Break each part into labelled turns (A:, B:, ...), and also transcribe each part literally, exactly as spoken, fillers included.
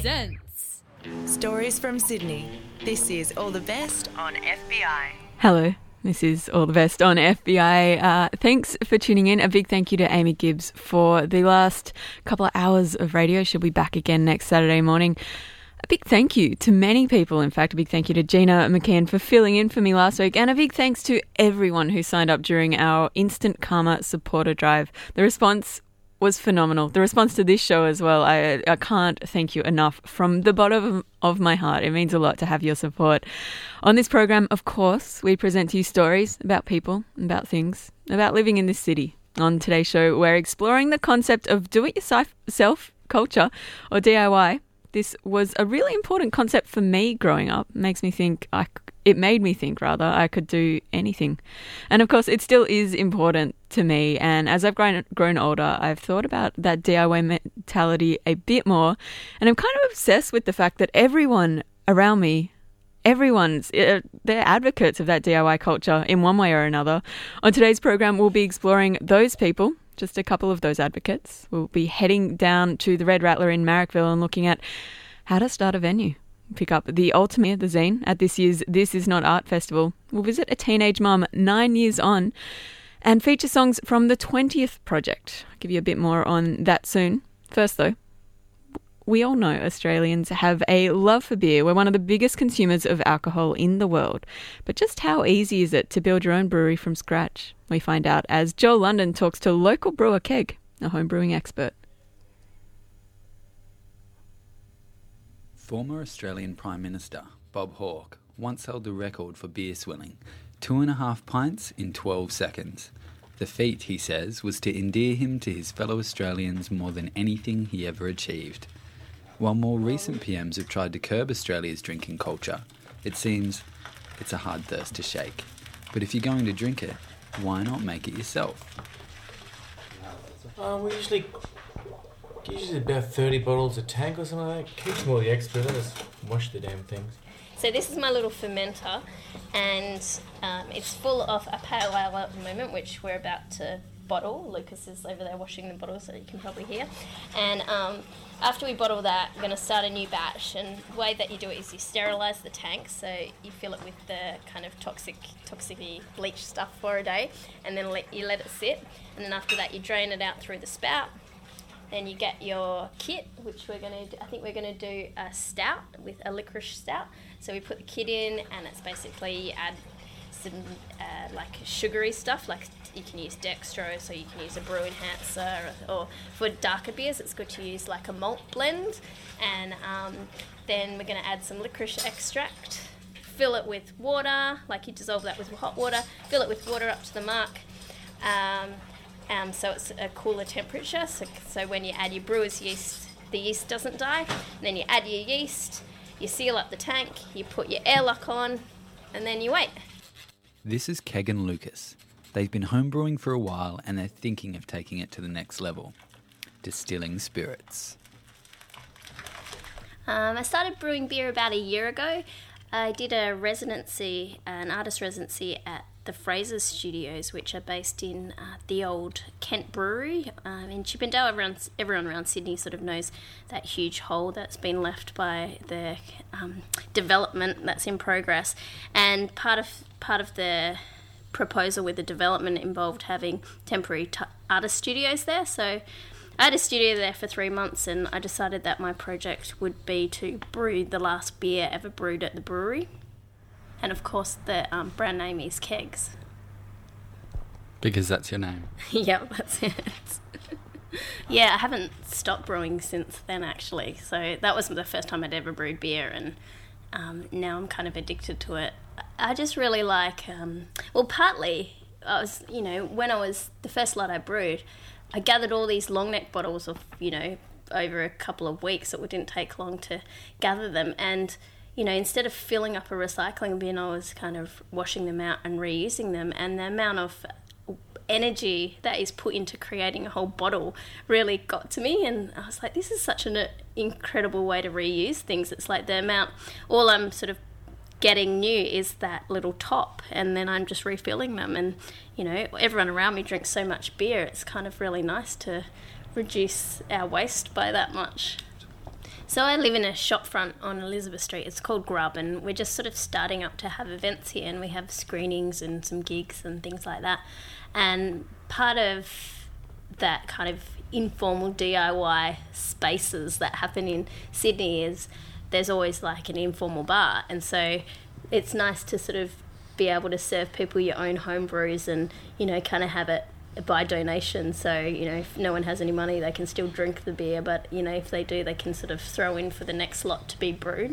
A: presents
B: Stories from Sydney. This is All the Best on F B I.
C: Hello, this is All the Best on F B I. Uh, thanks for tuning in. A big thank you to Amy Gibbs for the last couple of hours of radio. She'll be back again next Saturday morning. A big thank you to many people. In fact, a big thank you to Gina McKeon for filling in for me last week. And a big thanks to everyone who signed up during our Instant Karma supporter drive. The response was phenomenal. The response to this show as well. I, I can't thank you enough from the bottom of my heart. It means a lot to have your support. On this program, of course, we present to you stories about people, about things, about living in this city. On today's show, we're exploring the concept of do-it-yourself culture, or D I Y. This was a really important concept for me growing up. It makes me think, I, it made me think rather, I could do anything. And of course, it still is important to me. And as I've grown, grown older, I've thought about that D I Y mentality a bit more. And I'm kind of obsessed with the fact that everyone around me, everyone's, uh, they're advocates of that D I Y culture in one way or another. On today's program, we'll be exploring those people. Just a couple of those advocates. We'll be heading down to the Red Rattler in Marrickville and looking at how to start a venue. Pick up the Ultimate, the zine, at this year's This Is Not Art Festival. We'll visit a teenage mum nine years on and feature songs from the twentieth Project. I'll give you a bit more on that soon. First though, we all know Australians have a love for beer. We're one of the biggest consumers of alcohol in the world. But just how easy is it to build your own brewery from scratch? We find out as Joel London talks to local brewer Keg, a home brewing expert.
D: Former Australian Prime Minister Bob Hawke once held the record for beer swilling, two and a half pints in twelve seconds. The feat, he says, was to endear him to his fellow Australians more than anything he ever achieved. While more recent P Ms have tried to curb Australia's drinking culture, it seems it's a hard thirst to shake. But if you're going to drink it, why not make it yourself?
E: Um, we usually usually about thirty bottles a tank or something like that. Keeps more the expert. I just wash the damn things.
F: So this is my little fermenter, and um, it's full of a pale ale at the moment, which we're about to bottle. Lucas is over there washing the bottle, so you can probably hear. And um, after we bottle that, we're going to start a new batch. And the way that you do it is you sterilise the tank, so you fill it with the kind of toxic, toxic bleach stuff for a day, and then let, you let it sit. And then after that, you drain it out through the spout. Then you get your kit, which we're going to, I think we're going to do a stout with a licorice stout. So we put the kit in, and it's basically you add some uh, like sugary stuff, like you can use dextrose, or you can use a brew enhancer, or, or for darker beers, it's good to use like a malt blend. And um, then we're going to add some licorice extract, fill it with water, like you dissolve that with hot water, fill it with water up to the mark. Um, Um, so it's a cooler temperature, so, so when you add your brewer's yeast, the yeast doesn't die. And then you add your yeast, you seal up the tank, you put your airlock on, and then you wait.
D: This is Keg and Lucas. They've been homebrewing for a while and they're thinking of taking it to the next level. Distilling spirits.
F: Um, I started brewing beer about a year ago. I did a residency, an artist residency at the Fraser Studios, which are based in uh, the old Kent Brewery um, in Chippendale. Everyone, everyone around Sydney sort of knows that huge hole that's been left by the um, development that's in progress. And part of part of the proposal with the development involved having temporary t- artist studios there. So I had a studio there for three months, and I decided that my project would be to brew the last beer ever brewed at the brewery. And of course, the um, brand name is Kegs.
D: Because that's your name?
F: Yeah, that's it. Yeah, I haven't stopped brewing since then, actually. So that was the first time I'd ever brewed beer, and um, now I'm kind of addicted to it. I just really like, um, well, partly, I was, you know, when I was, the first lot I brewed, I gathered all these long neck bottles of, you know, over a couple of weeks. It didn't take long to gather them, and you know, instead of filling up a recycling bin, I was kind of washing them out and reusing them. And the amount of energy that is put into creating a whole bottle really got to me. And I was like, this is such an incredible way to reuse things. It's like the amount, all I'm sort of getting new is that little top, and then I'm just refilling them. And, you know, everyone around me drinks so much beer. It's kind of really nice to reduce our waste by that much. So I live in a shop front on Elizabeth Street. It's called Grub, and we're just sort of starting up to have events here, and we have screenings and some gigs and things like that. And part of that kind of informal D I Y spaces that happen in Sydney is there's always like an informal bar, and so it's nice to sort of be able to serve people your own home brews and, you know, kind of have it by donation. So, you know, if no one has any money, they can still drink the beer, but, you know, if they do, they can sort of throw in for the next lot to be brewed.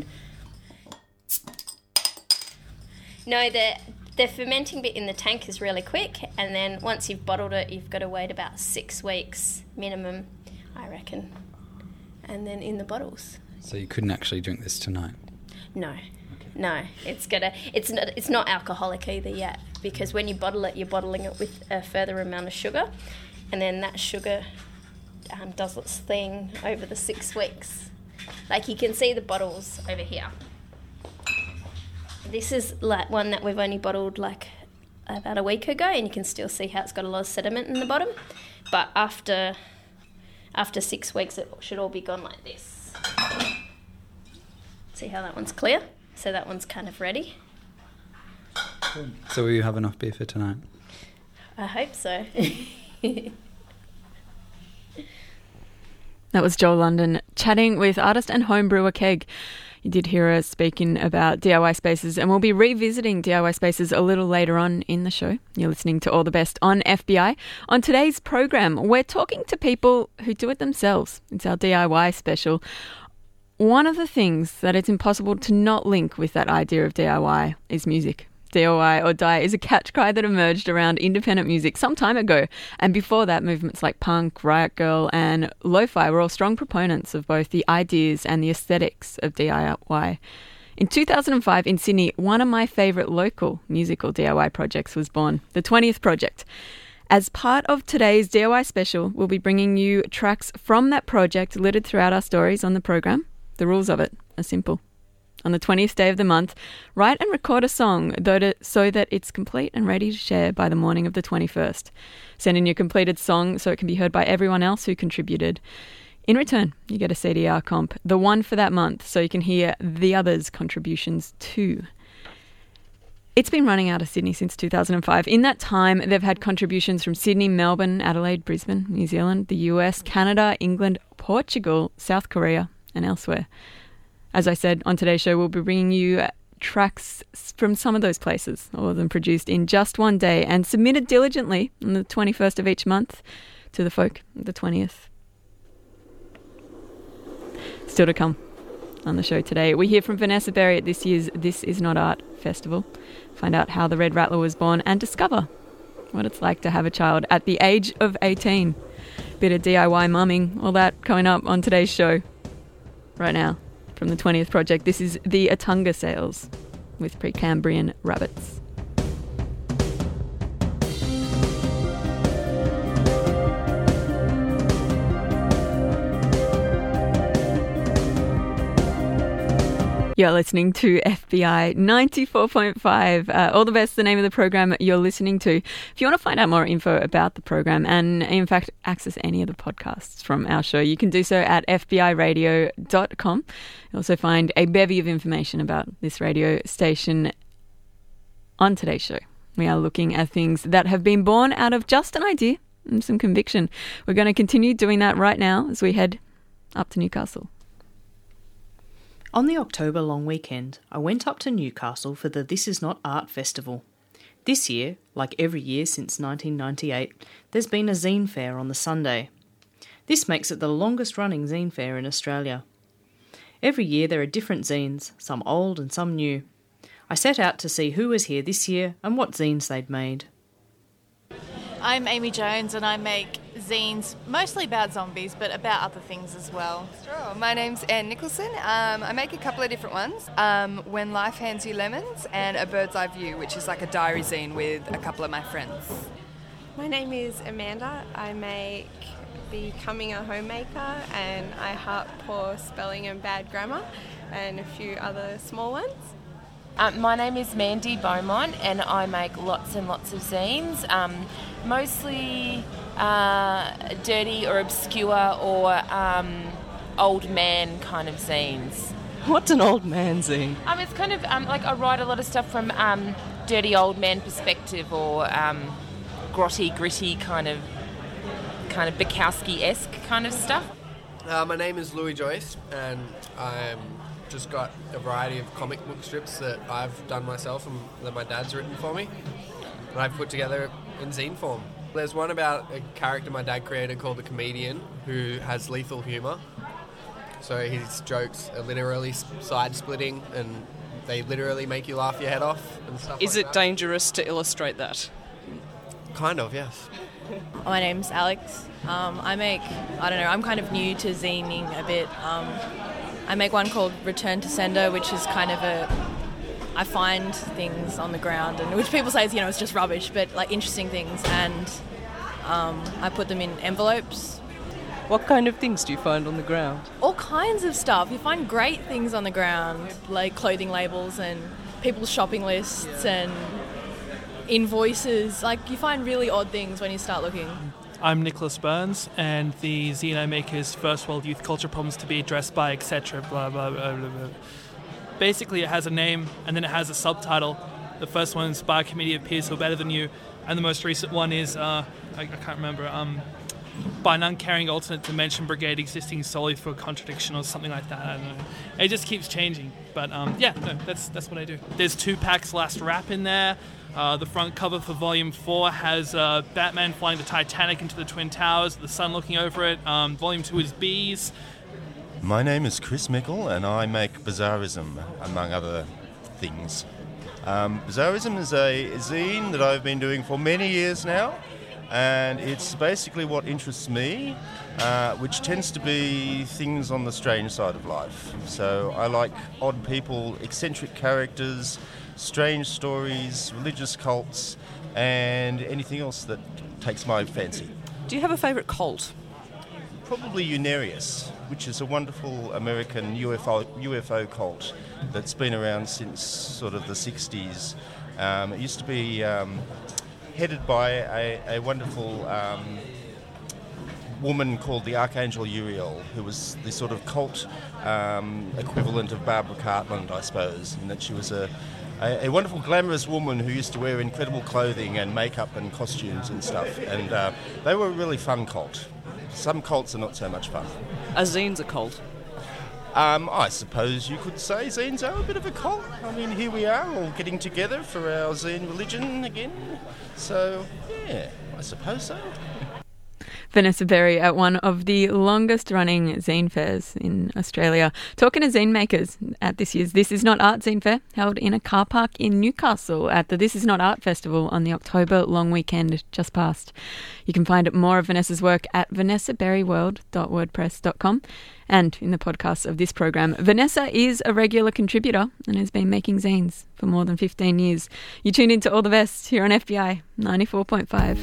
F: No, the the fermenting bit in the tank is really quick, and then once you've bottled it, you've got to wait about six weeks minimum, I reckon, and then in the bottles.
D: So you couldn't actually drink this tonight?
F: No. No, it's gonna. It's not. It's not alcoholic either yet, because when you bottle it, you're bottling it with a further amount of sugar, and then that sugar um, does its thing over the six weeks. Like, you can see the bottles over here. This is like one that we've only bottled like about a week ago, and you can still see how it's got a lot of sediment in the bottom. But after after six weeks, it should all be gone like this. See how that one's clear? So that one's kind of ready.
D: So will you have enough beer for tonight?
F: I hope so.
C: That was Joel London chatting with artist and homebrewer Keg. You did hear us speaking about D I Y spaces, and we'll be revisiting D I Y spaces a little later on in the show. You're listening to All the Best on F B I. On today's program, we're talking to people who do it themselves. It's our D I Y special. One of the things that it's impossible to not link with that idea of D I Y is music. D I Y or die is a catch cry that emerged around independent music some time ago. And before that, movements like punk, Riot Girl and lo-fi were all strong proponents of both the ideas and the aesthetics of D I Y. In two thousand five in Sydney, one of my favourite local musical D I Y projects was born, the twentieth Project. As part of today's D I Y special, we'll be bringing you tracks from that project littered throughout our stories on the program. The rules of it are simple. On the twentieth day of the month, write and record a song so that it's complete and ready to share by the morning of the twenty-first. Send in your completed song so it can be heard by everyone else who contributed. In return, you get a C D R comp, the one for that month, so you can hear the others' contributions too. It's been running out of Sydney since two thousand five. In that time, they've had contributions from Sydney, Melbourne, Adelaide, Brisbane, New Zealand, the U S, Canada, England, Portugal, South Korea, and elsewhere. As I said, on today's show, we'll be bringing you tracks from some of those places, all of them produced in just one day and submitted diligently on the twenty-first of each month to the folk, the twentieth. Still to come on the show today, we hear from Vanessa Berry at this year's This Is Not Art Festival. Find out how the Red Rattler was born and discover what it's like to have a child at the age of eighteen. Bit of D I Y mumming, all that coming up on today's show. Right now, from the twentieth Project, this is the Atunga Sales with Precambrian Rabbits. You're listening to F B I ninety-four point five. Uh, all the best, the name of the program you're listening to. If you want to find out more info about the program and, in fact, access any of the podcasts from our show, you can do so at f b i radio dot com. You'll also find a bevy of information about this radio station on today's show. We are looking at things that have been born out of just an idea and some conviction. We're going to continue doing that right now as we head up to Newcastle.
A: On the October long weekend, I went up to Newcastle for the This Is Not Art Festival. This year, like every year since nineteen ninety-eight, there's been a zine fair on the Sunday. This makes it the longest running zine fair in Australia. Every year there are different zines, some old and some new. I set out to see who was here this year and what zines they'd made.
G: I'm Amy Jones and I make zines mostly about zombies but about other things as well.
H: Sure. My name's Anne Nicholson. Um, I make a couple of different ones. Um, When Life Hands You Lemons and A Bird's Eye View, which is like a diary zine with a couple of my friends.
I: My name is Amanda. I make Becoming a Homemaker and I Heart Poor Spelling and Bad Grammar and a few other small ones.
J: Um, my name is Mandy Beaumont and I make lots and lots of zines, um, mostly uh, dirty or obscure or um, old man kind of zines.
A: What's an old man zine?
J: Um, it's kind of um, like I write a lot of stuff from um, dirty old man perspective, or um, grotty, gritty kind of, kind of Bukowski-esque kind of stuff.
K: Uh, my name is Louis Joyce, and I'm just got a variety of comic book strips that I've done myself and that my dad's written for me, and I've put together in zine form. There's one about a character my dad created called the Comedian, who has lethal humour. So his jokes are literally side-splitting, and they literally make you laugh your head off and stuff
A: Is
K: like
A: it
K: that.
A: dangerous to illustrate that?
K: Kind of, yes.
G: My name's Alex. Um, I make, I don't know, I'm kind of new to zining a bit. Um, I make one called Return to Sender, which is kind of a, I find things on the ground, and which people say is, you know, it's just rubbish, but like interesting things, and um, I put them in envelopes.
A: What kind of things do you find on the ground?
G: All kinds of stuff. You find great things on the ground, like clothing labels and people's shopping lists and invoices. Like, you find really odd things when you start looking.
L: I'm Nicholas Burns, and the zine I make is First World Youth Culture Problems to be Addressed by, et cetera, blah, blah, blah, blah, blah. Basically, it has a name, and then it has a subtitle. The first one is By a Committee of Peers Who Are Better Than You, and the most recent one is, uh, I, I can't remember, um, By an Uncaring Alternate Dimension Brigade Existing Solely for a Contradiction, or something like that. I don't know. It just keeps changing. But um, yeah, no, that's that's what I do. There's Tupac's Last Rap in there. Uh, the front cover for Volume four has uh, Batman flying the Titanic into the Twin Towers, the sun looking over it. Um, volume two is Bees.
M: My name is Chris Mickle, and I make Bizarrism, among other things. Um, Bizarrism is a zine that I've been doing for many years now, and it's basically what interests me, uh, which tends to be things on the strange side of life. So I like odd people, eccentric characters, strange stories, religious cults, and anything else that takes my fancy.
A: Do you have a favourite cult?
M: Probably Unarius, which is a wonderful American U F O, U F O cult that's been around since sort of the sixties. Um, it used to be um, headed by a, a wonderful um, woman called the Archangel Uriel, who was the sort of cult um, equivalent of Barbara Cartland, I suppose, in that she was a A, a wonderful glamorous woman who used to wear incredible clothing and makeup and costumes and stuff, and uh, they were a really fun cult. Some cults are not so much fun.
A: A zine's a cult?
M: Um, I suppose you could say zines are a bit of a cult. I mean, here we are all getting together for our zine religion again. So, yeah, I suppose so.
C: Vanessa Berry at one of the longest running zine fairs in Australia, talking to zine makers at this year's This Is Not Art Zine Fair, held in a car park in Newcastle at the This Is Not Art Festival on the October long weekend just past. You can find more of Vanessa's work at vanessa berry world dot wordpress dot com, and in the podcast of this program. Vanessa is a regular contributor and has been making zines for more than fifteen years. You tuned into All the Best here on F B I ninety-four point five.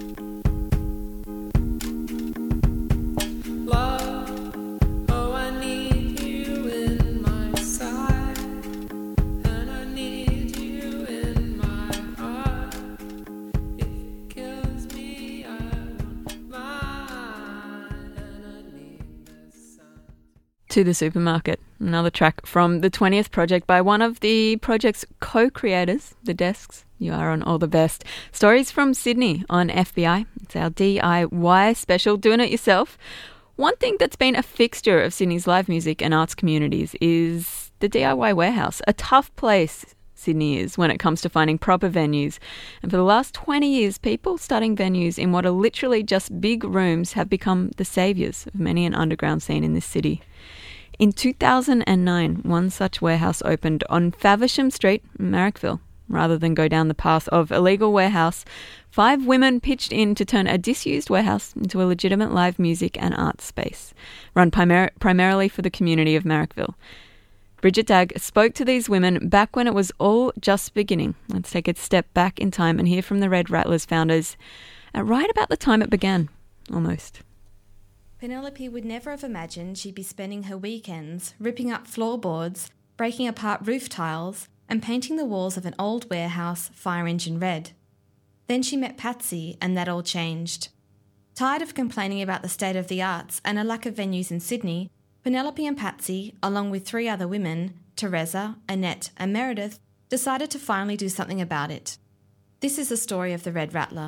C: To the Supermarket, another track from the twentieth Project by one of the project's co-creators, The Desks. You are on All the Best. Stories from Sydney on F B I. It's our D I Y special, doing it yourself. One thing that's been a fixture of Sydney's live music and arts communities is the D I Y warehouse. A tough place Sydney is when it comes to finding proper venues. And for the last twenty years, people starting venues in what are literally just big rooms have become the saviours of many an underground scene in this city. In two thousand nine, one such warehouse opened on Faversham Street in Marrickville. Rather than go down the path of illegal warehouse, five women pitched in to turn a disused warehouse into a legitimate live music and arts space, run primar- primarily for the community of Marrickville. Bridget Dagg spoke to these women back when it was all just beginning. Let's take a step back in time and hear from the Red Rattlers founders at right about the time it began, almost.
N: Penelope would never have imagined she'd be spending her weekends ripping up floorboards, breaking apart roof tiles, and painting the walls of an old warehouse fire engine red. Then she met Patsy, and that all changed. Tired of complaining about the state of the arts and a lack of venues in Sydney, Penelope and Patsy, along with three other women, Teresa, Annette and Meredith, decided to finally do something about it. This is the story of the Red Rattler.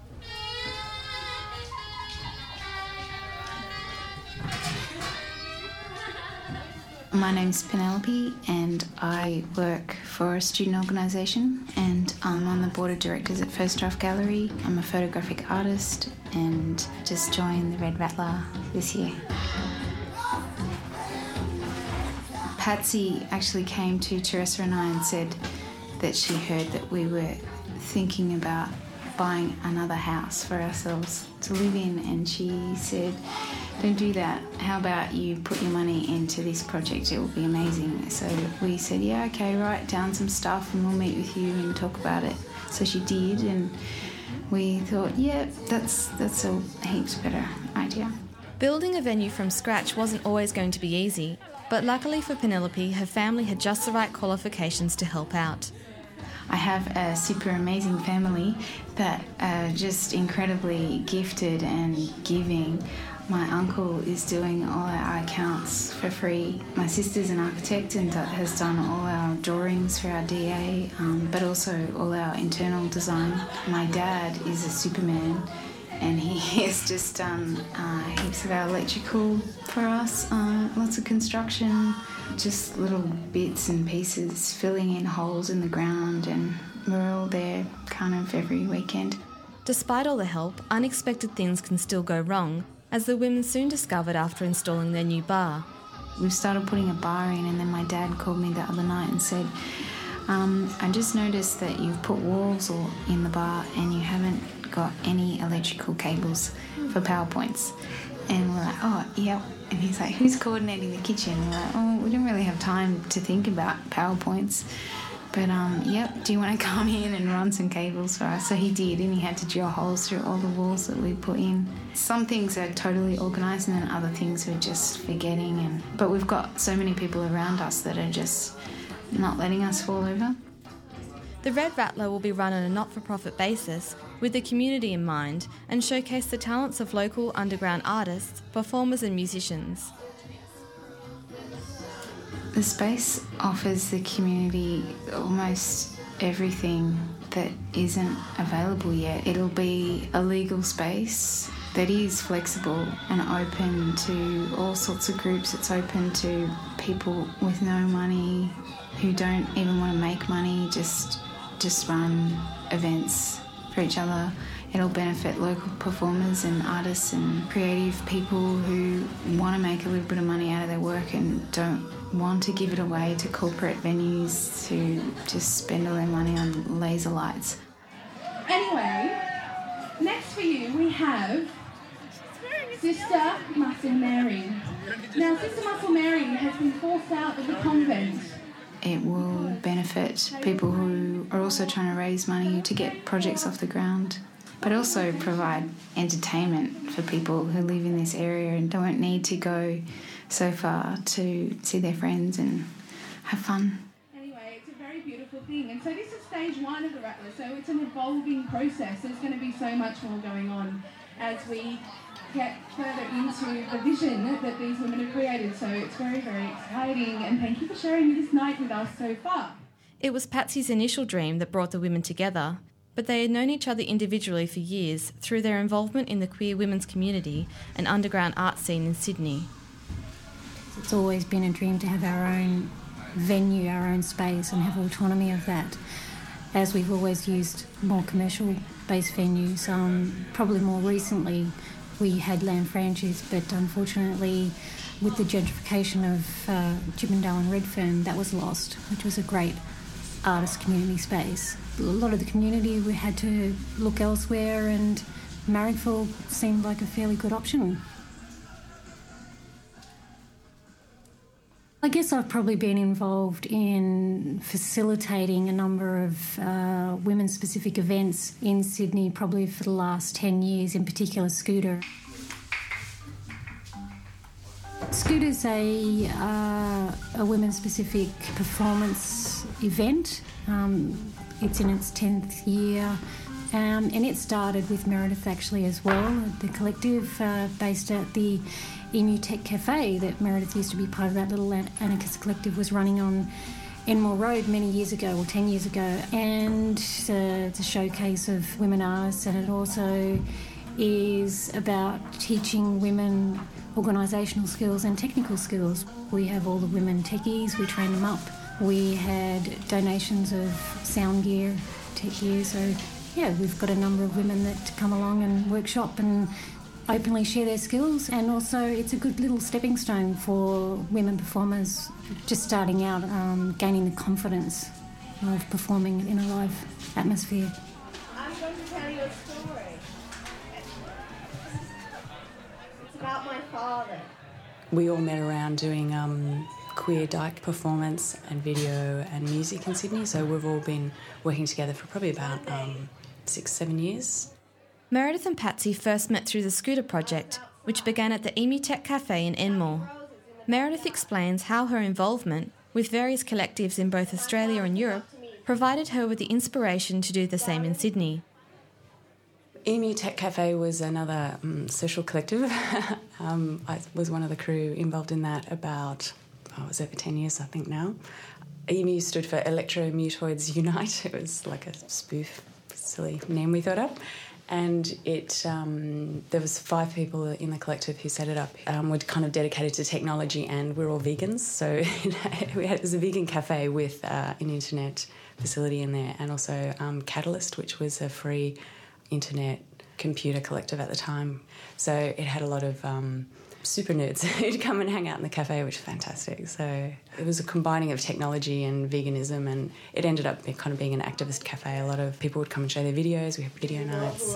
O: My name's Penelope and I work for a student organisation and I'm on the board of directors at First Draft Gallery. I'm a photographic artist and just joined the Red Rattler this year. Patsy actually came to Teresa and I and said that she heard that we were thinking about buying another house for ourselves to live in, and she said, don't do that. How about you put your money into this project? It will be amazing. So we said, yeah, okay, write down some stuff and we'll meet with you and talk about it. So she did, and we thought, yeah, that's, that's a heaps better idea.
N: Building a venue from scratch wasn't always going to be easy, but luckily for Penelope, her family had just the right qualifications to help out.
O: I have a super amazing family that are just incredibly gifted and giving. My uncle is doing all our accounts for free. My sister's an architect and has done all our drawings for our D A, um, but also all our internal design. My dad is a superman and he has just done uh, heaps of our electrical for us, uh, lots of construction, just little bits and pieces, filling in holes in the ground, and we're all there kind of every weekend.
N: Despite all the help, unexpected things can still go wrong, as the women soon discovered after installing their new bar.
O: We've started putting a bar in, and then my dad called me the other night and said, um, I just noticed that you've put walls all in the bar and you haven't got any electrical cables for power points. And we're like, oh, yep. And he's like, who's coordinating the kitchen? And we're like, oh, we don't really have time to think about PowerPoints. But, um, yep, do you want to come in and run some cables for us? So he did, and he had to drill holes through all the walls that we put in. Some things are totally organised, and then other things we're just forgetting. And But we've got so many people around us that are just not letting us fall over.
N: The Red Rattler will be run on a not-for-profit basis with the community in mind and showcase the talents of local underground artists, performers and musicians.
O: The space offers the community almost everything that isn't available yet. It'll be a legal space that is flexible and open to all sorts of groups. It's open to people with no money, who don't even want to make money, just just run events for each other. It'll benefit local performers and artists and creative people who want to make a little bit of money out of their work and don't want to give it away to corporate venues to just spend all their money on laser lights.
P: Anyway, next for you we have Sister Muscle Mary. Now, Sister Muscle Mary has been forced out of the convent.
O: It will benefit people who are also trying to raise money to get projects off the ground, but also provide entertainment for people who live in this area and don't need to go so far to see their friends and have fun.
P: Anyway, it's a very beautiful thing. And so this is stage one of the Rattler, so it's an evolving process. There's going to be so much more going on as we get further into the vision that these women have created. So it's very, very exciting, and thank you for sharing this night with us so far.
N: It was Patsy's initial dream that brought the women together, but they had known each other individually for years through their involvement in the queer women's community and underground art scene in Sydney.
Q: It's always been a dream to have our own venue, our own space, and have autonomy of that, as we've always used more commercial-based venues. Um, probably more recently we had land franchise, but unfortunately with the gentrification of uh, Chippendale and Redfern, that was lost, which was a great artist community space. A lot of the community, we had to look elsewhere, and Marrickville seemed like a fairly good option. I guess I've probably been involved in facilitating a number of uh, women-specific events in Sydney probably for the last ten years, in particular Scooter. Scooter's a, uh, a women-specific performance event. Um, it's in its tenth year. Um, and it started with Meredith actually as well, the collective uh, based at the Emu Tech Cafe that Meredith used to be part of. That little anarchist collective was running on Enmore Road many years ago, or ten years ago, and uh, it's a showcase of women artists, and it also is about teaching women organisational skills and technical skills. We have all the women techies, we train them up. We had donations of sound gear, tech gear, so yeah, we've got a number of women that come along and workshop and openly share their skills, and also it's a good little stepping stone for women performers just starting out, um, gaining the confidence of performing in a live atmosphere.
R: I'm going to tell you a story. It's about my father.
S: We all met around doing um, queer dyke performance and video and music in Sydney, so we've all been working together for probably about um, six, seven years.
N: Meredith and Patsy first met through the Scooter Project, which began at the Emu Tech Cafe in Enmore. Meredith explains how her involvement with various collectives in both Australia and Europe provided her with the inspiration to do the same in Sydney.
S: Emu Tech Cafe was another um, social collective. um, I was one of the crew involved in that about, oh, it was over ten years I think now. Emu stood for Electromutoids Unite. It was like a spoof, silly name we thought up. And it um, there was five people in the collective who set it up. Um, we're kind of dedicated to technology, and we're all vegans. So we had, it was a vegan cafe with uh, an internet facility in there, and also um, Catalyst, which was a free internet computer collective at the time. So it had a lot of um, super nerds who'd come and hang out in the cafe, which was fantastic. So it was a combining of technology and veganism, and it ended up being, kind of being an activist cafe. A lot of people would come and show their videos. We had video nights.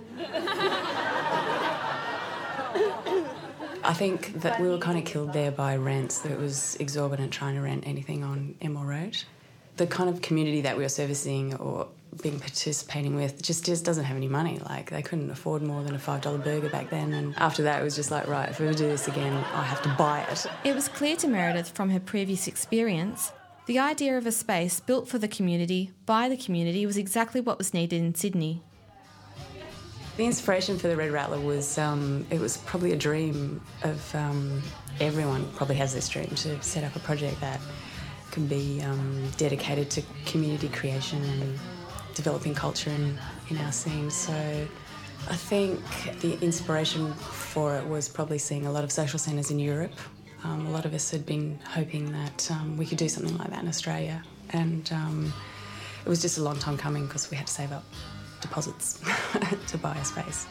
S: I think that we were kind of killed there by rents. That it was exorbitant trying to rent anything on Enmore Road. The kind of community that we were servicing or being participating with just, just doesn't have any money. Like, they couldn't afford more than a five dollar burger back then, and after that it was just like, right, if we ever do this again, I have to buy it.
N: It was clear to Meredith from her previous experience the idea of a space built for the community, by the community, was exactly what was needed in Sydney.
S: The inspiration for the Red Rattler was, um, it was probably a dream of um, everyone probably has this dream to set up a project that can be um, dedicated to community creation and developing culture in, in our scene. So I think the inspiration for it was probably seeing a lot of social centres in Europe. Um, a lot of us had been hoping that um, we could do something like that in Australia, and um, it was just a long time coming because we had to save up deposits to buy a space.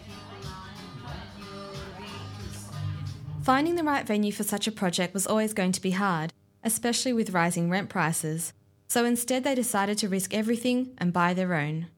N: Finding the right venue for such a project was always going to be hard, especially with rising rent prices. So instead they decided to risk everything and buy their own.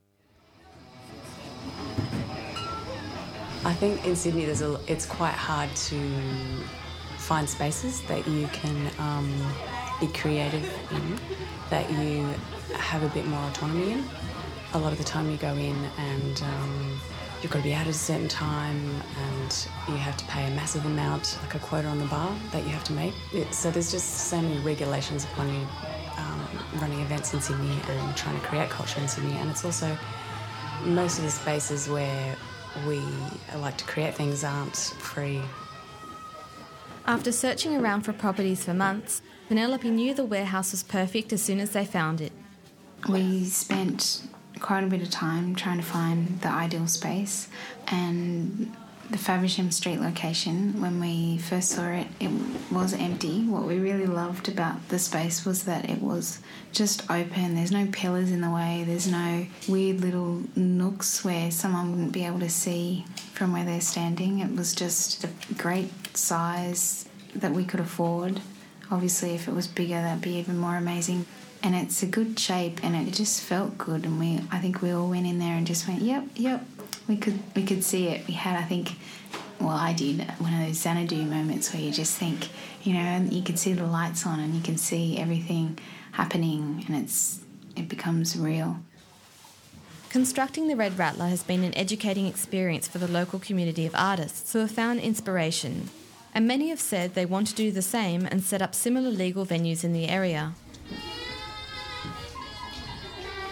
S: I think in Sydney there's a, it's quite hard to find spaces that you can um, be creative in, that you have a bit more autonomy in. A lot of the time you go in and um, you've got to be out at a certain time, and you have to pay a massive amount, like a quota on the bar that you have to make. It, so there's just so many regulations upon you um, running events in Sydney and trying to create culture in Sydney. And it's also, most of the spaces where we like to create things aren't free.
N: After searching around for properties for months, Penelope knew the warehouse was perfect as soon as they found it.
O: We spent quite a bit of time trying to find the ideal space, and the Faversham Street location, when we first saw it, it was empty. What we really loved about the space was that it was just open. There's no pillars in the way. There's no weird little nooks where someone wouldn't be able to see from where they're standing. It was just a great size that we could afford. Obviously, if it was bigger, that'd be even more amazing. And it's a good shape, and it just felt good. And we, I think we all went in there and just went, yep, yep. We could, we could see it. We had, I think, well, I did one of those Xanadu moments where you just think, you know, and you can see the lights on, and you can see everything happening, and it's, it becomes real.
N: Constructing the Red Rattler has been an educating experience for the local community of artists who have found inspiration, and many have said they want to do the same and set up similar legal venues in the area.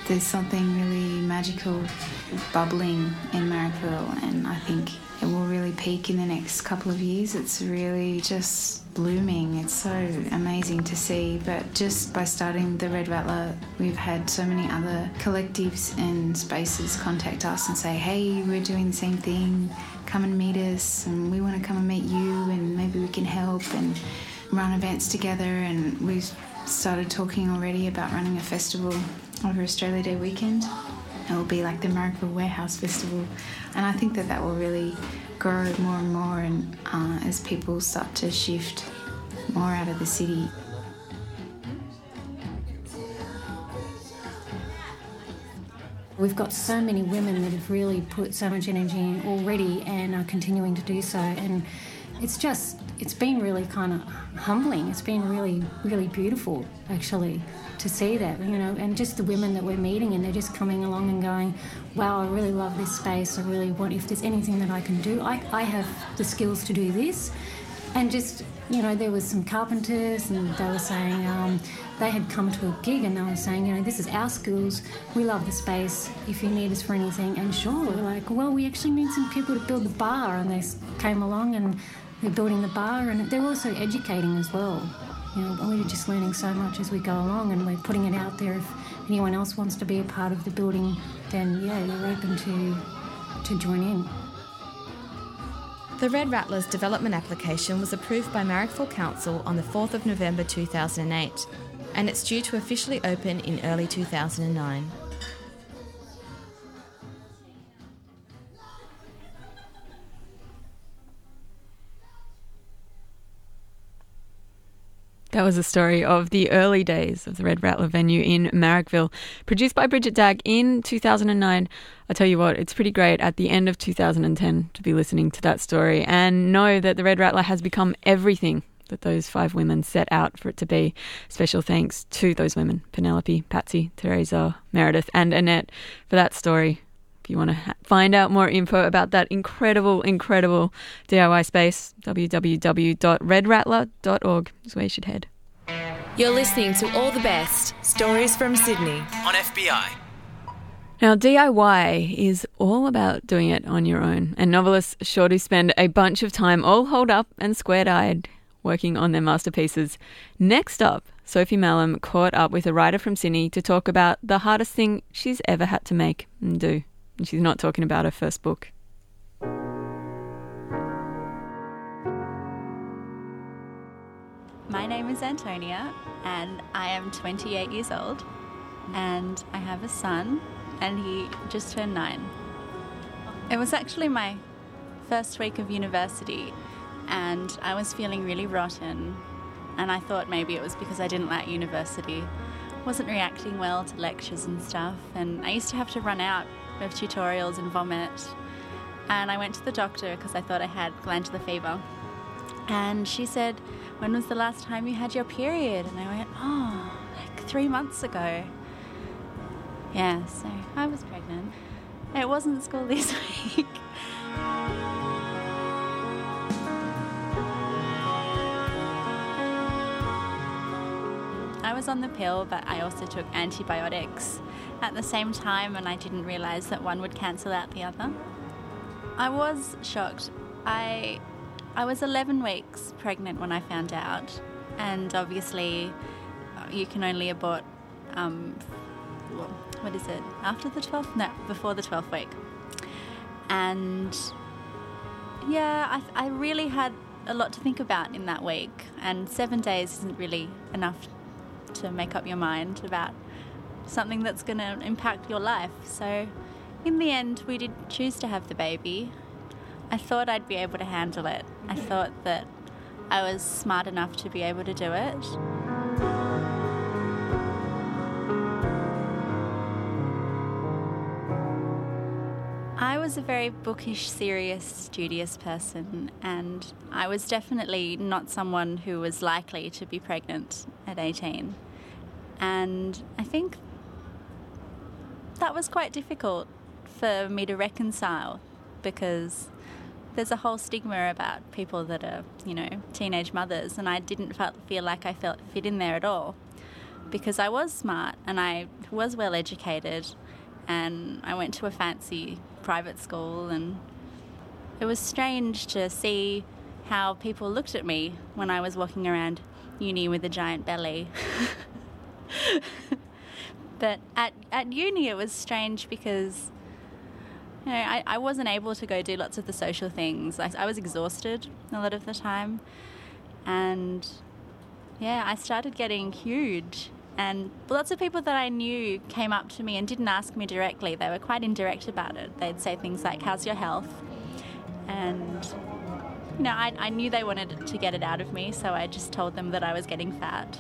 O: there's something really magical bubbling in Marrickville, and I think it will really peak in the next couple of years. It's really just blooming. It's so amazing to see. But just by starting the Red Rattler, we've had so many other collectives and spaces contact us and say, hey, we're doing the same thing, come and meet us, and we want to come and meet you, and maybe we can help and run events together. And we've started talking already about running a festival over Australia Day weekend. It will be like the Marrickville Warehouse Festival, and I think that that will really grow more and more, and uh, as people start to shift more out of the city.
Q: We've got so many women that have really put so much energy in already and are continuing to do so, and it's just, it's been really kind of humbling. It's been really, really beautiful, actually, to see that, you know, and just the women that we're meeting, and they're just coming along and going, wow, I really love this space. I really want, if there's anything that I can do, I, I have the skills to do this. And just, you know, there was some carpenters, and they were saying um, they had come to a gig, and they were saying, you know, this is our skills. We love the space. If you need us for anything. And sure, we're like, well, we actually need some people to build the bar. And they came along and they're building the bar, and they're also educating as well. You know, we're just learning so much as we go along, and we're putting it out there. If anyone else wants to be a part of the building, then yeah, you're open to to join in.
N: The Red Rattlers development application was approved by Marrickville Council on the fourth of November two thousand eight, and it's due to officially open in early two thousand nine.
C: That was a story of the early days of the Red Rattler venue in Marrickville, produced by Bridget Dagg in two thousand nine. I tell you what, it's pretty great at the end of two thousand ten to be listening to that story and know that the Red Rattler has become everything that those five women set out for it to be. Special thanks to those women, Penelope, Patsy, Teresa, Meredith and Annette, for that story. If you want to find out more info about that incredible, incredible D I Y space, w w w dot red rattler dot org is where you should head.
B: You're listening to All the Best, Stories from Sydney
T: on F B I.
C: Now, D I Y is all about doing it on your own, and novelists sure do spend a bunch of time all holed up and square-eyed working on their masterpieces. Next up, Sophie Mallam caught up with a writer from Sydney to talk about the hardest thing she's ever had to make and do. And she's not talking about her first book.
U: My name is Antonia, and I am twenty-eight years old, and I have a son, and he just turned nine. It was actually my first week of university, and I was feeling really rotten, and I thought maybe it was because I didn't like university. Wasn't reacting well to lectures and stuff, and I used to have to run out of tutorials and vomit, and I went to the doctor because I thought I had glandular fever, and she said, when was the last time you had your period? And I went, oh, like three months ago. Yeah, so I was pregnant. It wasn't school this week. I was on the pill, but I also took antibiotics at the same time, and I didn't realise that one would cancel out the other. I was shocked. I I was eleven weeks pregnant when I found out, and obviously you can only abort, um, what is it, after the twelfth? No, before the twelfth week. And yeah, I, I really had a lot to think about in that week, and seven days isn't really enough to make up your mind about something that's going to impact your life. So in the end, we did choose to have the baby. I thought I'd be able to handle it. I thought that I was smart enough to be able to do it. I was a very bookish, serious, studious person, and I was definitely not someone who was likely to be pregnant at eighteen. And I think that was quite difficult for me to reconcile, because there's a whole stigma about people that are, you know, teenage mothers, and I didn't felt, feel like I felt fit in there at all. because I was smart and I was well educated, and I went to a fancy private school, and it was strange to see how people looked at me when I was walking around uni with a giant belly. But at, at uni it was strange because, you know, I, I wasn't able to go do lots of the social things. I, I was exhausted a lot of the time, and yeah, I started getting huge, and lots of people that I knew came up to me and didn't ask me directly. They were quite indirect about it. They'd say things like, "How's your health?" And you know, I, I knew they wanted to get it out of me, so I just told them that I was getting fat.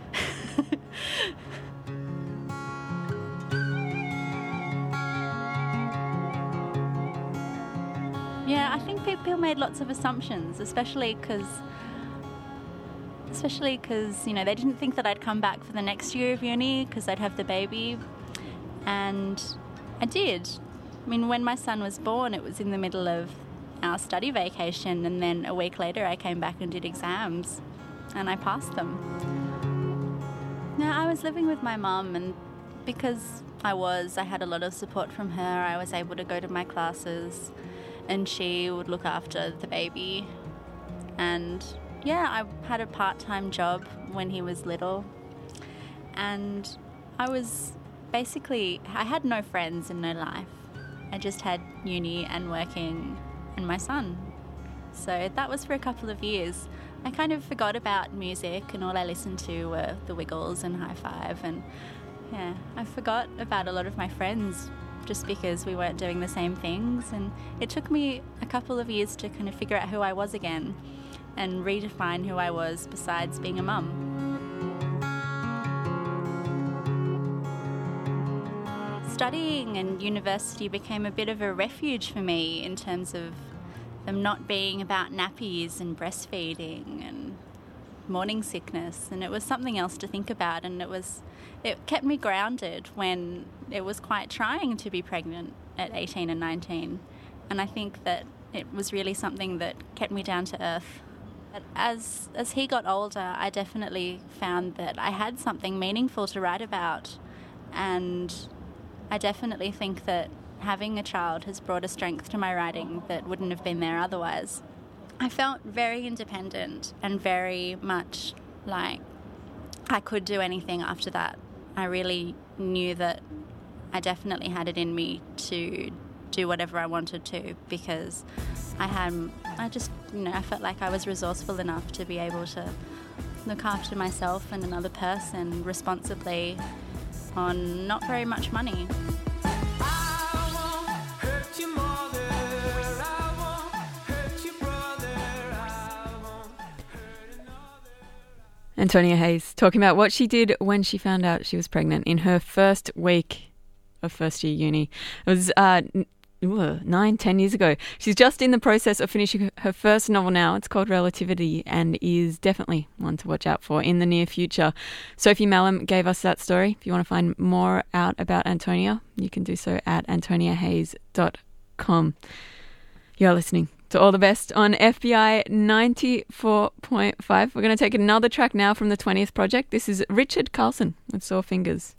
U: Yeah, I think people made lots of assumptions, especially because, especially because, you know, they didn't think that I'd come back for the next year of uni because I'd have the baby, and I did. I mean, when my son was born, it was in the middle of our study vacation, and then a week later I came back and did exams, and I passed them. Now, I was living with my mum, and because I was, I had a lot of support from her. I was able to go to my classes, and she would look after the baby. And yeah, I had a part-time job when he was little, and I was basically, I had no friends and no life. I just had uni and working and my son. So that was for a couple of years. I kind of forgot about music, and all I listened to were the Wiggles and High Five, and yeah, I forgot about a lot of my friends just because we weren't doing the same things, and it took me a couple of years to kind of figure out who I was again and redefine who I was besides being a mum. Studying and university became a bit of a refuge for me in terms of them not being about nappies and breastfeeding and morning sickness, and it was something else to think about, and it was it kept me grounded when it was quite trying to be pregnant at eighteen and nineteen, and I think that it was really something that kept me down to earth. But as as he got older, I definitely found that I had something meaningful to write about, and I definitely think that having a child has brought a strength to my writing that wouldn't have been there otherwise. I felt very independent and very much like I could do anything after that. I really knew that I definitely had it in me to do whatever I wanted to, because I had, I just, you know, I felt like I was resourceful enough to be able to look after myself and another person responsibly on not very much money.
C: Antonia Hayes talking about what she did when she found out she was pregnant in her first week of first year uni. It was uh, n- nine, ten years ago. She's just in the process of finishing her first novel now. It's called Relativity and is definitely one to watch out for in the near future. Sophie Mallam gave us that story. If you want to find more out about Antonia, you can do so at antonia hayes dot com. You're listening to All the Best on F B I ninety-four point five. We're going to take another track now from the twentieth Project. This is Richard Carlson with Sore Fingers.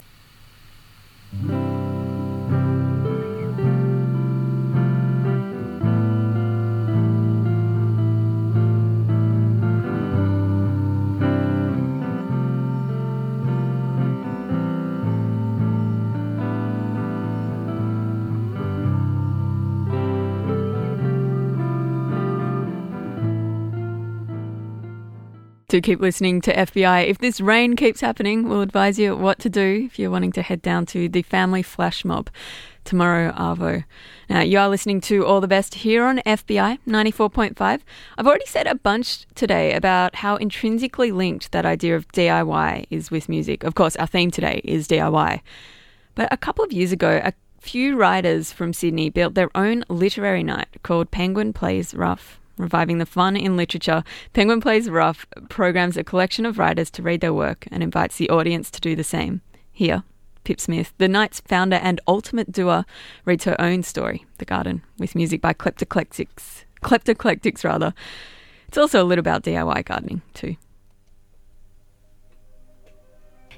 C: Do keep listening to F B I. If this rain keeps happening, we'll advise you what to do if you're wanting to head down to the family flash mob tomorrow, Arvo. Now, you are listening to All the Best here on F B I ninety-four point five. I've already said a bunch today about how intrinsically linked that idea of D I Y is with music. Of course, our theme today is D I Y. But a couple of years ago, a few writers from Sydney built their own literary night called Penguin Plays Rough. Reviving the fun in literature, Penguin Plays Rough programs a collection of writers to read their work and invites the audience to do the same. Here, Pip Smith, the night's founder and ultimate doer, reads her own story, The Garden, with music by Kleptoclectics. Kleptoclectics, rather. It's also a little about D I Y gardening, too.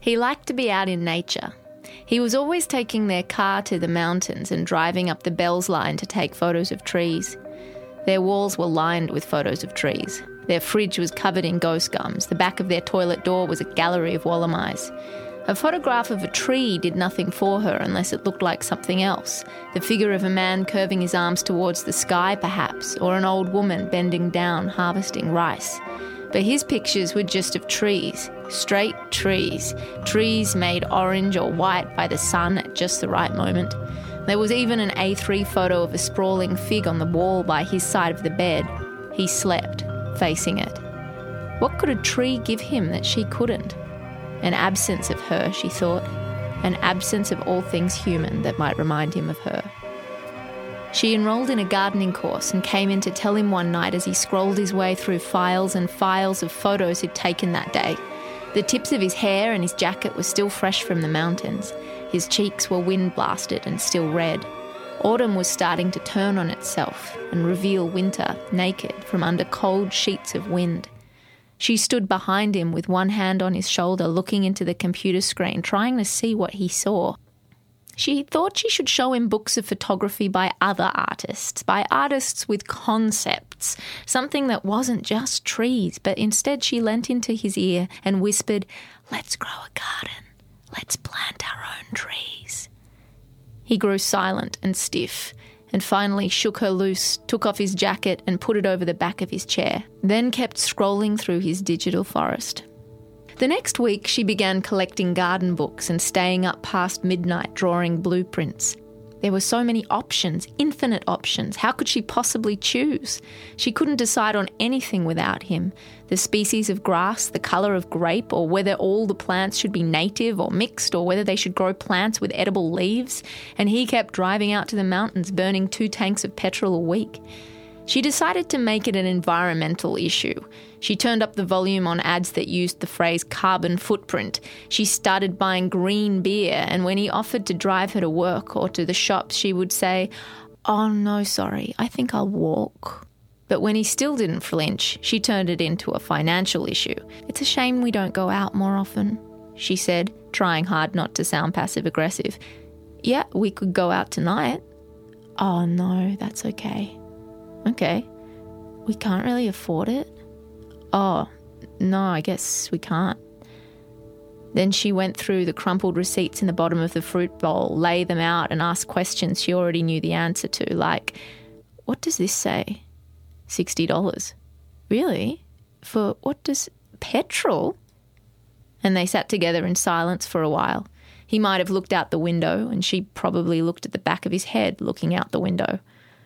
T: He liked to be out in nature. He was always taking their car to the mountains and driving up the Bells Line to take photos of trees. Their walls were lined with photos of trees. Their fridge was covered in ghost gums. The back of their toilet door was a gallery of Wollemize. A photograph of a tree did nothing for her unless it looked like something else. The figure of a man curving his arms towards the sky, perhaps, or an old woman bending down, harvesting rice. But his pictures were just of trees, straight trees, trees made orange or white by the sun at just the right moment. There was even an A three photo of a sprawling fig on the wall by his side of the bed. He slept, facing it. What could a tree give him that she couldn't? An absence of her, she thought, an absence of all things human that might remind him of her. She enrolled in a gardening course and came in to tell him one night as he scrolled his way through files and files of photos he'd taken that day. The tips of his hair and his jacket were still fresh from the mountains. His cheeks were wind-blasted and still red. Autumn was starting to turn on itself and reveal winter, naked, from under cold sheets of wind. She stood behind him with one hand on his shoulder, looking into the computer screen, trying to see what he saw. She thought she should show him books of photography by other artists, by artists with concepts, something that wasn't just trees, but instead she leant into his ear and whispered, "Let's grow a garden. Let's plant our own trees." He grew silent and stiff, and finally shook her loose, took off his jacket and put it over the back of his chair, then kept scrolling through his digital forest. The next week she began collecting garden books and staying up past midnight drawing blueprints. There were so many options, infinite options. How could she possibly choose? She couldn't decide on anything without him. The species of grass, the colour of grape, or whether all the plants should be native or mixed, or whether they should grow plants with edible leaves. And he kept driving out to the mountains, burning two tanks of petrol a week. She decided to make it an environmental issue. She turned up the volume on ads that used the phrase carbon footprint. She started buying green beer, and when he offered to drive her to work or to the shops, she would say, "Oh, no, sorry, I think I'll walk." But when he still didn't flinch, she turned it into a financial issue. "It's a shame we don't go out more often," she said, trying hard not to sound passive-aggressive. "Yeah, we could go out tonight." "Oh, no, that's okay." "Okay, we can't really afford it." "Oh, no, I guess we can't." Then she went through the crumpled receipts in the bottom of the fruit bowl, lay them out and asked questions she already knew the answer to, like, "What does this say?" sixty dollars. "Really? For what does... petrol?" And they sat together in silence for a while. He might have looked out the window, and she probably looked at the back of his head looking out the window.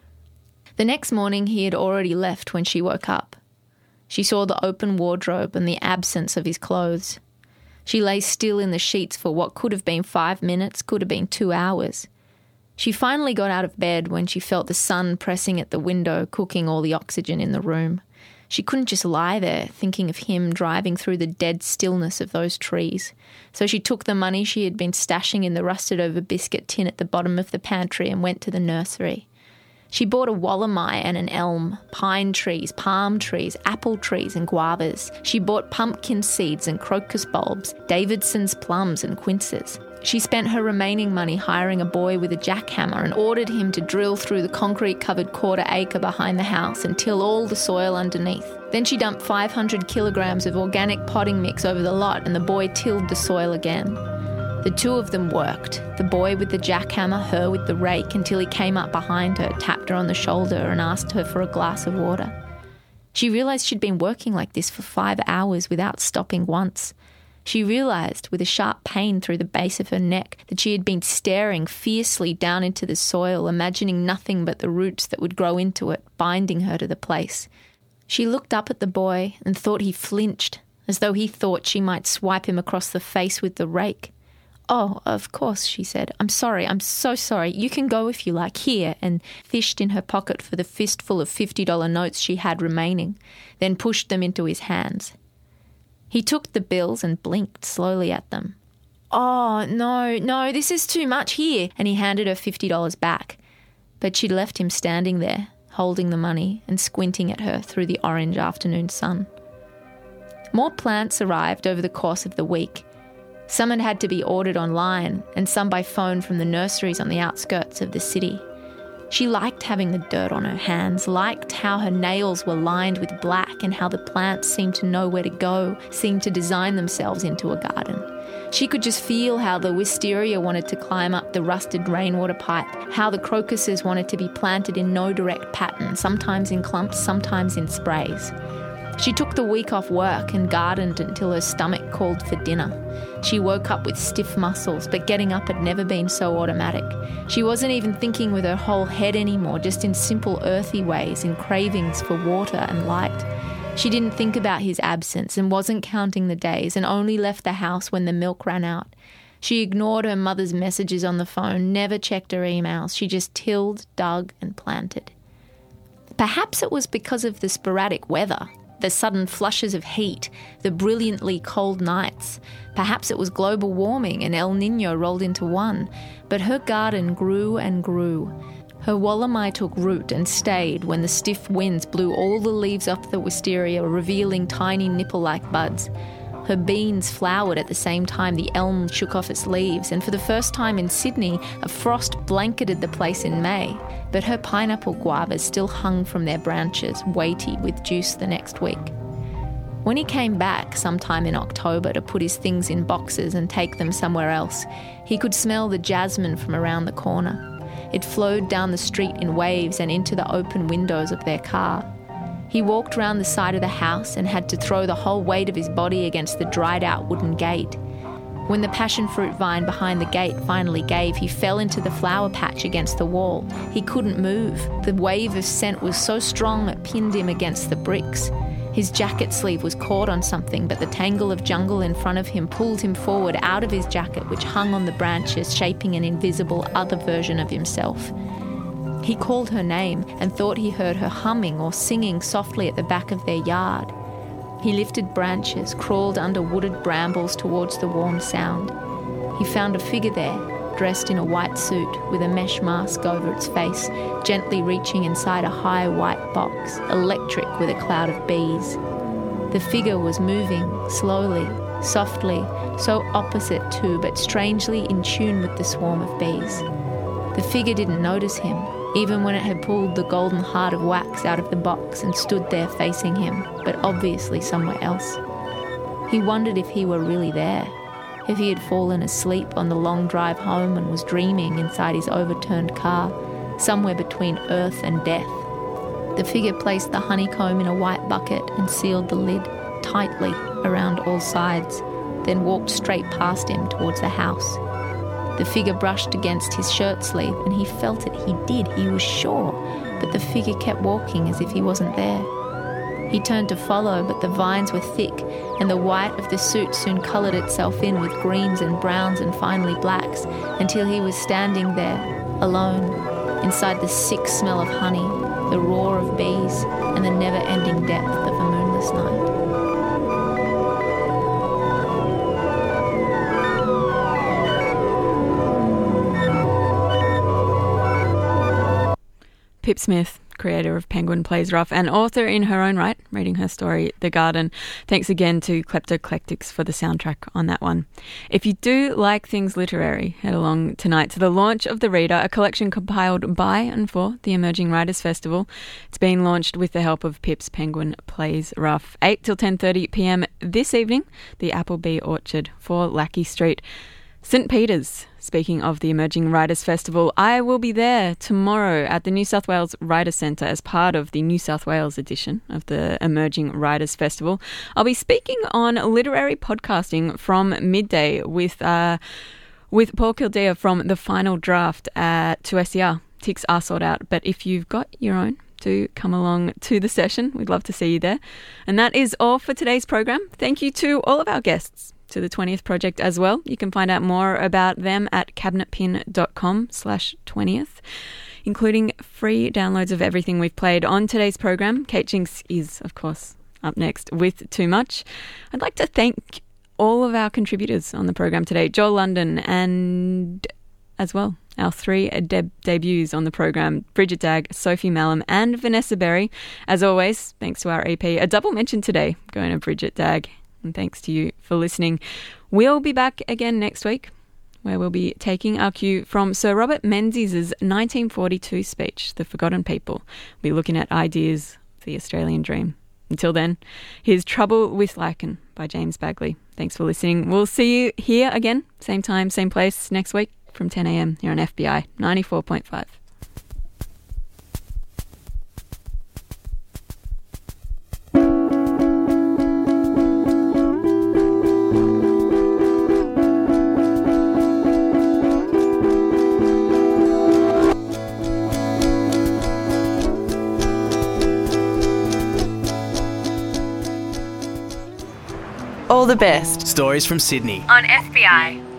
T: The next morning he had already left when she woke up. She saw the open wardrobe and the absence of his clothes. She lay still in the sheets for what could have been five minutes, could have been two hours. She finally got out of bed when she felt the sun pressing at the window, cooking all the oxygen in the room. She couldn't just lie there, thinking of him driving through the dead stillness of those trees. So she took the money she had been stashing in the rusted-over biscuit tin at the bottom of the pantry and went to the nursery. She bought a wollamai and an elm, pine trees, palm trees, apple trees and guavas. She bought pumpkin seeds and crocus bulbs, Davidson's plums and quinces. She spent her remaining money hiring a boy with a jackhammer and ordered him to drill through the concrete-covered quarter acre behind the house and till all the soil underneath. Then she dumped five hundred kilograms of organic potting mix over the lot and the boy tilled the soil again. The two of them worked, the boy with the jackhammer, her with the rake, until he came up behind her, tapped her on the shoulder and asked her for a glass of water. She realised she'd been working like this for five hours without stopping once. She realised, with a sharp pain through the base of her neck, that she had been staring fiercely down into the soil, imagining nothing but the roots that would grow into it, binding her to the place. She looked up at the boy and thought he flinched, as though he thought she might swipe him across the face with the rake. "Oh, of course," she said. "I'm sorry, I'm so sorry. You can go if you like. Here," and fished in her pocket for the fistful of fifty dollar notes she had remaining, then pushed them into his hands. He took the bills and blinked slowly at them. "Oh, no, no, this is too much. Here," and he handed her fifty dollars back. But she'd left him standing there, holding the money and squinting at her through the orange afternoon sun. More plants arrived over the course of the week. Some had had to be ordered online and some by phone from the nurseries on the outskirts of the city. She liked having the dirt on her hands, liked how her nails were lined with black and how the plants seemed to know where to go, seemed to design themselves into a garden. She could just feel how the wisteria wanted to climb up the rusted rainwater pipe, how the crocuses wanted to be planted in no direct pattern, sometimes in clumps, sometimes in sprays. She took the week off work and gardened until her stomach called for dinner. She woke up with stiff muscles, but getting up had never been so automatic. She wasn't even thinking with her whole head anymore, just in simple earthy ways, in cravings for water and light. She didn't think about his absence and wasn't counting the days and only left the house when the milk ran out. She ignored her mother's messages on the phone, never checked her emails. She just tilled, dug and planted. Perhaps it was because of the sporadic weather, the sudden flushes of heat, the brilliantly cold nights. Perhaps it was global warming and El Niño rolled into one. But her garden grew and grew. Her wollamai took root and stayed when the stiff winds blew all the leaves off the wisteria, revealing tiny nipple-like buds. Her beans flowered at the same time the elm shook off its leaves, and for the first time in Sydney, a frost blanketed the place in May. But her pineapple guavas still hung from their branches, weighty with juice the next week. When he came back sometime in October to put his things in boxes and take them somewhere else, he could smell the jasmine from around the corner. It flowed down the street in waves and into the open windows of their car. He walked round the side of the house and had to throw the whole weight of his body against the dried-out wooden gate. When the passion fruit vine behind the gate finally gave, he fell into the flower patch against the wall. He couldn't move. The wave of scent was so strong it pinned him against the bricks. His jacket sleeve was caught on something, but the tangle of jungle in front of him pulled him forward out of his jacket, which hung on the branches, shaping an invisible other version of himself. He called her name and thought he heard her humming or singing softly at the back of their yard. He lifted branches, crawled under wooded brambles towards the warm sound. He found a figure there, dressed in a white suit with a mesh mask over its face, gently reaching inside a high white box, electric with a cloud of bees. The figure was moving, slowly, softly, so opposite to, but strangely in tune with the swarm of bees. The figure didn't notice him, even when it had pulled the golden heart of wax out of the box and stood there facing him, but obviously somewhere else. He wondered if he were really there, if he had fallen asleep on the long drive home and was dreaming inside his overturned car, somewhere between earth and death. The figure placed the honeycomb in a white bucket and sealed the lid tightly around all sides, then walked straight past him towards the house. The figure brushed against his shirt sleeve and he felt it, he did, he was sure, but the figure kept walking as if he wasn't there. He turned to follow, but the vines were thick, and the white of the suit soon coloured itself in with greens and browns and finally blacks, until he was standing there, alone, inside the sick smell of honey, the roar of bees, and the never-ending depth of a moonless night.
C: Pip Smith, creator of Penguin Plays Rough and author in her own right, reading her story, The Garden. Thanks again to Kleptoclectics for the soundtrack on that one. If you do like things literary, head along tonight to the launch of The Reader, a collection compiled by and for the Emerging Writers Festival. It's been launched with the help of Pip's Penguin Plays Rough. eight till ten thirty p m this evening, the Applebee Orchard, four Lackey Street. St Peter's. Speaking of the Emerging Writers Festival, I will be there tomorrow at the New South Wales Writers Centre as part of the New South Wales edition of the Emerging Writers Festival. I'll be speaking on literary podcasting from midday with uh, with Paul Kildea from The Final Draft at two S E R. Ticks are sold out, but if you've got your own, do come along to the session. We'd love to see you there. And that is all for today's program. Thank you to all of our guests, to the twentieth Project as well. You can find out more about them at cabinetpin.com slash 20th, including free downloads of everything we've played on today's program. Kate Jinks is, of course, up next with Too Much. I'd like to thank all of our contributors on the program today, Joel London, and as well our three deb- debuts on the program, Bridget Dagg, Sophie Mallam and Vanessa Berry. As always, thanks to our E P. A double mention today going to Bridget Dagg And thanks to you for listening. We'll be back again next week, where we'll be taking our cue from Sir Robert Menzies' nineteen forty-two speech, The Forgotten People. We'll be looking at ideas of the Australian dream. Until then, here's Trouble with Lichen by James Bagley. Thanks for listening. We'll see you here again, same time, same place, next week from ten a.m. here on F B I ninety-four point five.
B: All the best.
E: Stories from Sydney.
B: On F B I.